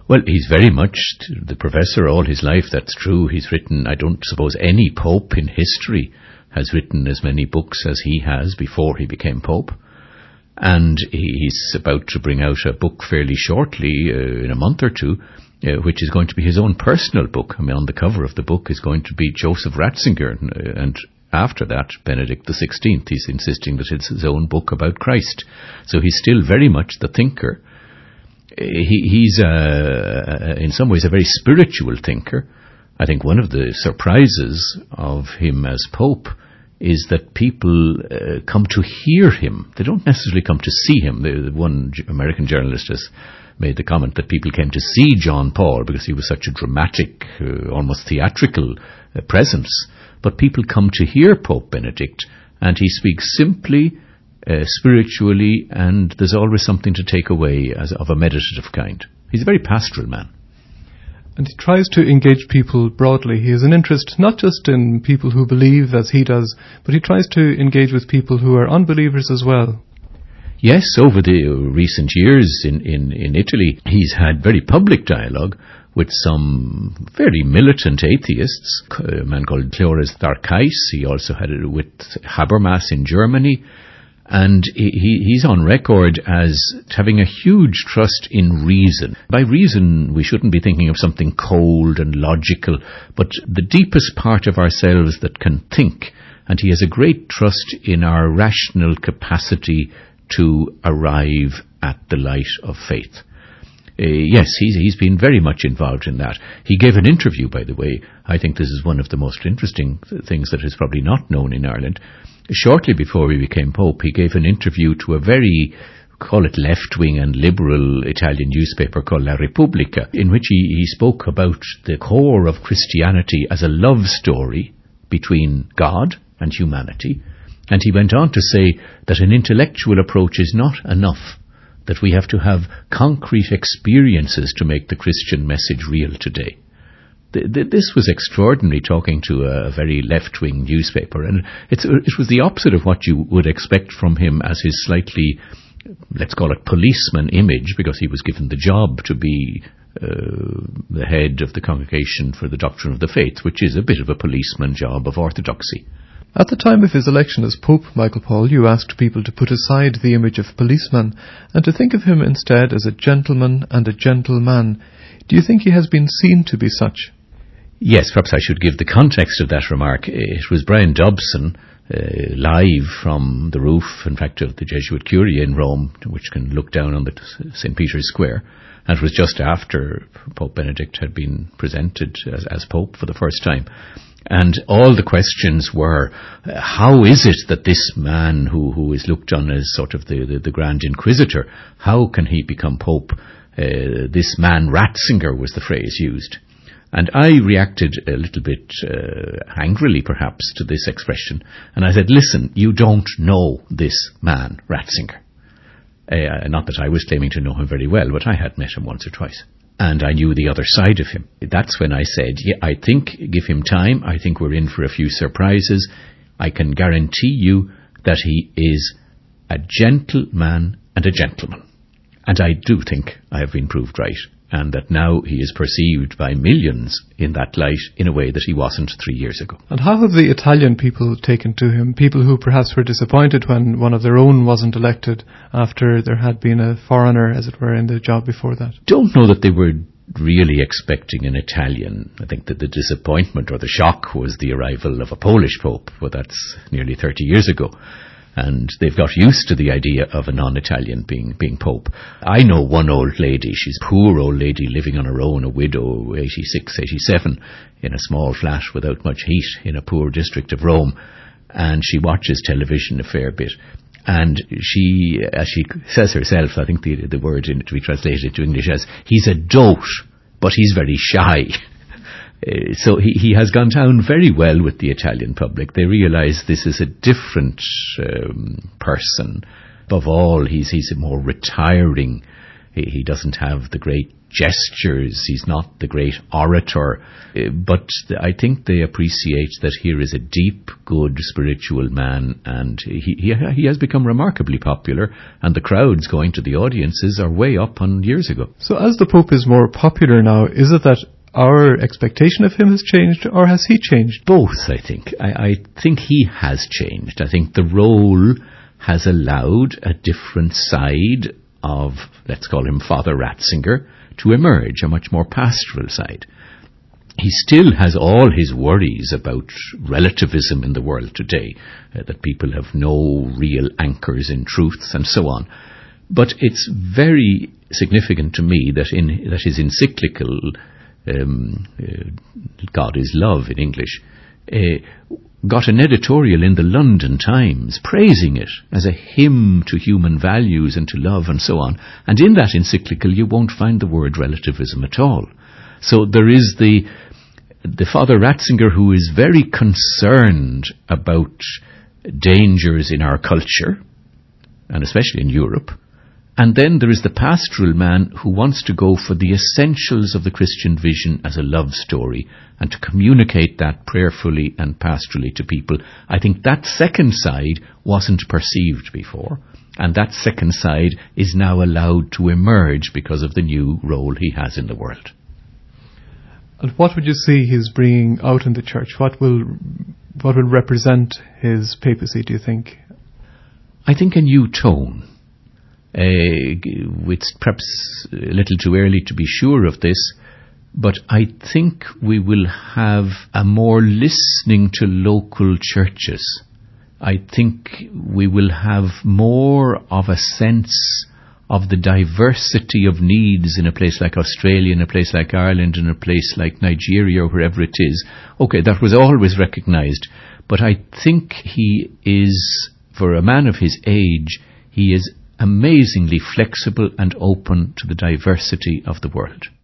Well, he's very much the professor all his life, that's true. He's written, I don't suppose any pope in history has written as many books as he has before he became pope. And he's about to bring out a book fairly shortly, in a month or two, which is going to be his own personal book. I mean, on the cover of the book is going to be Joseph Ratzinger, and after that, Benedict XVI. He's insisting that it's his own book about Christ. So he's still very much the thinker. He's in some ways a very spiritual thinker. I think one of the surprises of him as Pope is that people come to hear him. They don't necessarily come to see him. One American journalist has made the comment that people came to see John Paul because he was such a dramatic, almost theatrical presence. But people come to hear Pope Benedict, and he speaks simply, spiritually, and there's always something to take away of a meditative kind. He's a very pastoral man. And he tries to engage people broadly. He has an interest not just in people who believe as he does, but he tries to engage with people who are unbelievers as well. Yes, over the recent years in Italy, he's had very public dialogue with some very militant atheists, a man called Clores Tharkais. He also had it with Habermas in Germany. And he's on record as having a huge trust in reason. By reason, we shouldn't be thinking of something cold and logical, but the deepest part of ourselves that can think. And he has a great trust in our rational capacity to arrive at the light of faith. Yes, he's been very much involved in that. He gave an interview, by the way. I think this is one of the most interesting things that is probably not known in Ireland. Shortly before he became Pope, he gave an interview to a very, call it left-wing and liberal Italian newspaper called La Repubblica, in which he spoke about the core of Christianity as a love story between God and humanity. And he went on to say that an intellectual approach is not enough, that we have to have concrete experiences to make the Christian message real today. This was extraordinary, talking to a very left-wing newspaper, and it was the opposite of what you would expect from him as his slightly, let's call it, policeman image, because he was given the job to be the head of the Congregation for the Doctrine of the Faith, which is a bit of a policeman job of orthodoxy. At the time of his election as Pope, Michael Paul, you asked people to put aside the image of policeman and to think of him instead as a gentleman and a gentleman. Do you think he has been seen to be such? Yes, perhaps I should give the context of that remark. It was Brian Dobson, live from the roof, in fact, of the Jesuit Curia in Rome, which can look down on the St. Peter's Square. And it was just after Pope Benedict had been presented as Pope for the first time. And all the questions were, how is it that this man who is looked on as sort of the Grand Inquisitor, how can he become Pope? This man Ratzinger was the phrase used. And I reacted a little bit angrily, perhaps, to this expression. And I said, listen, you don't know this man, Ratzinger. Not that I was claiming to know him very well, but I had met him once or twice. And I knew the other side of him. That's when I said, yeah, I think, give him time. I think we're in for a few surprises. I can guarantee you that he is a gentleman and a gentleman. And I do think I have been proved right. And that now he is perceived by millions in that light in a way that he wasn't 3 years ago. And how have the Italian people taken to him? People who perhaps were disappointed when one of their own wasn't elected after there had been a foreigner, as it were, in the job before that? Don't know that they were really expecting an Italian. I think that the disappointment or the shock was the arrival of a Polish pope, but that's nearly 30 years ago. And they've got used to the idea of a non-Italian being Pope. I know one old lady, she's a poor old lady living on her own, a widow, 86, 87, in a small flat without much heat in a poor district of Rome. And she watches television a fair bit. And she, as she says herself, I think the word to be translated to English as, he's a dote, but he's very shy. So he has gone down very well with the Italian public. They realise this is a different person. Above all, he's more retiring. He doesn't have the great gestures. He's not the great orator. But I think they appreciate that here is a deep, good spiritual man, and he has become remarkably popular, and the crowds going to the audiences are way up on years ago. So as the Pope is more popular now, is it that our expectation of him has changed, or has he changed? Both, I think. I think he has changed. I think the role has allowed a different side of, let's call him Father Ratzinger, to emerge, a much more pastoral side. He still has all his worries about relativism in the world today, that people have no real anchors in truth and so on. But it's very significant to me that his encyclical, God is Love in English, got an editorial in the London Times praising it as a hymn to human values and to love and so on. And in that encyclical you won't find the word relativism at all. So there is the Father Ratzinger who is very concerned about dangers in our culture, and especially in Europe. And then there is the pastoral man who wants to go for the essentials of the Christian vision as a love story and to communicate that prayerfully and pastorally to people. I think that second side wasn't perceived before, and that second side is now allowed to emerge because of the new role he has in the world. And what would you see he's bringing out in the church? What will represent his papacy, do you think? I think a new tone. It's perhaps a little too early to be sure of this, but I think we will have a more listening to local churches. I think we will have more of a sense of the diversity of needs in a place like Australia, in a place like Ireland, in a place like Nigeria, or wherever it is. Okay, that was always recognised, but I think he is, for a man of his age, he is amazingly flexible and open to the diversity of the world.